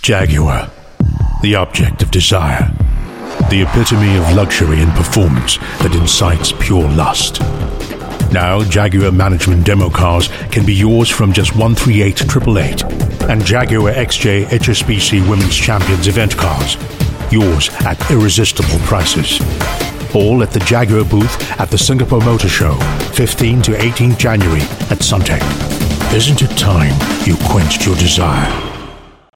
Jaguar, the object of desire. The epitome of luxury and performance that incites pure lust. Now, Jaguar management demo cars can be yours from just 138,888, and Jaguar XJ HSBC Women's Champions event cars, yours at irresistible prices. All at the Jaguar booth at the Singapore Motor Show, 15 to 18 January at Suntec. Isn't it time you quenched your desire?